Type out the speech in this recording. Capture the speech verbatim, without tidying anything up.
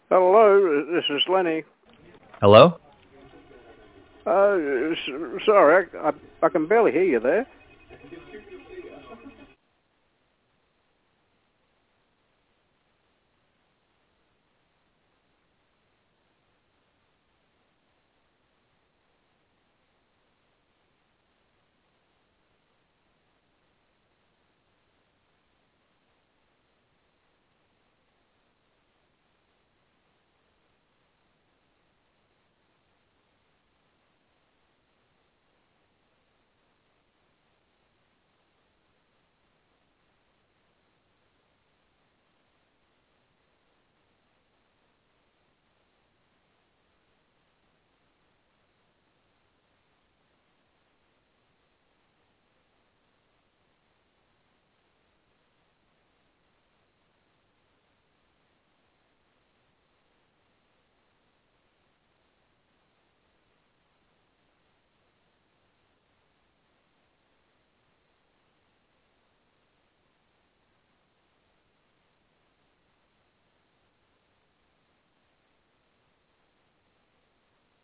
Hello, this is Lenny. Hello? Uh, s- sorry, I, I, I can barely hear you there.